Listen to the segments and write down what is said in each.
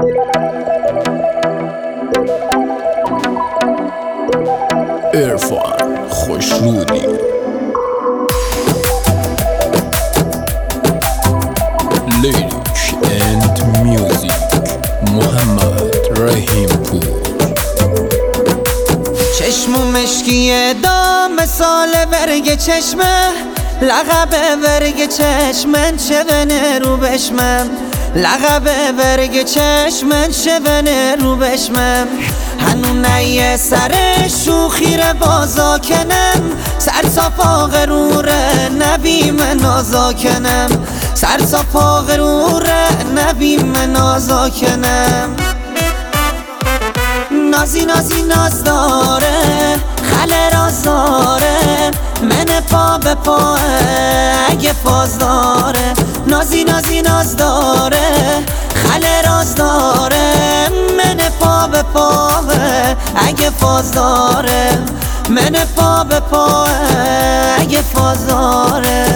عرفان خوشنودی لیریک اند میوزیک محمد رحیم پور. چشم و مشکی دام مثال ورگ چشمه، لقب ورگ چشمن شونه رو بشمم، لقب ورگ چشمن شونه رو بشمم. هنو نیه سر شوخی ره بازا کنم، سر صفا غروره نبی من نازا کنم، سر صفا غروره نبی من نازا کنم. نازی نازی ناز داره خله راز داره، من پا به پاه اگه فاز داره. نازی نازی ناز داره خله راز داره، من پا به پاه اگه فاز داره، من پا به پاه اگه فاز داره.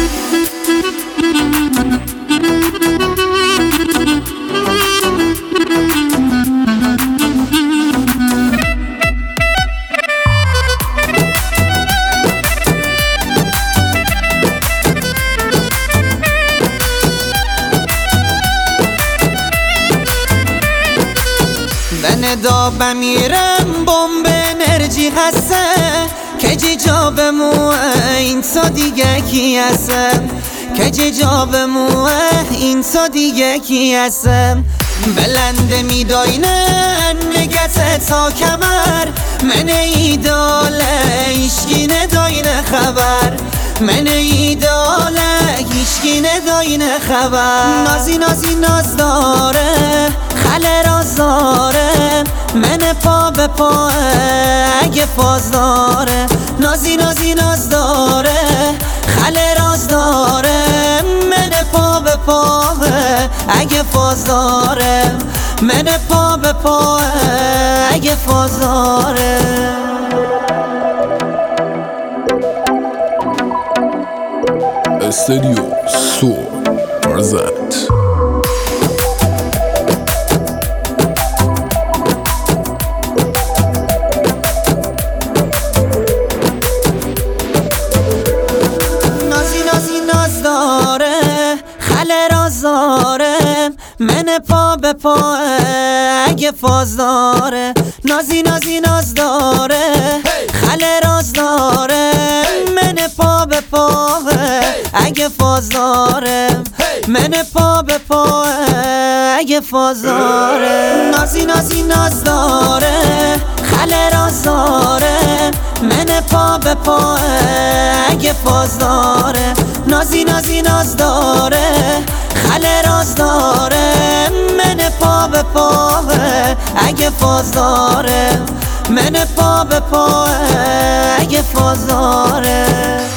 ندا بمیرم بمب انرژی هسته، که جا به موه این سا دیگه کی هستم، که جا به موه این سا دیگه کی هستم. بلنده میداینه نگت تا کمر، من ایداله ایشکی نداینه خبر، من ایداله ایشکی نداینه خبر. نازی نازی ناز داره خله راز داره، من پا به پاه اگه فاز داره. نازی نازی ناز داره خله راز داره، من پا به پاه اگه فاز داره، من پا به پاه اگه فاز داره. استودیو سو پرزنت. خله راز داره، من پا به پا اگه فاز داره. نازی نازی ناز داره خله راز داره، من پا به پا اگه فاز داره، من پا به پا اگه فاز داره. نازی نازی ناز داره خله راز داره، من پا به پا اگه فاز داره. نازی نازی ناز داره خله راز داره، من پا به پا اگه فاز داره، من پا به پا اگه فاز داره.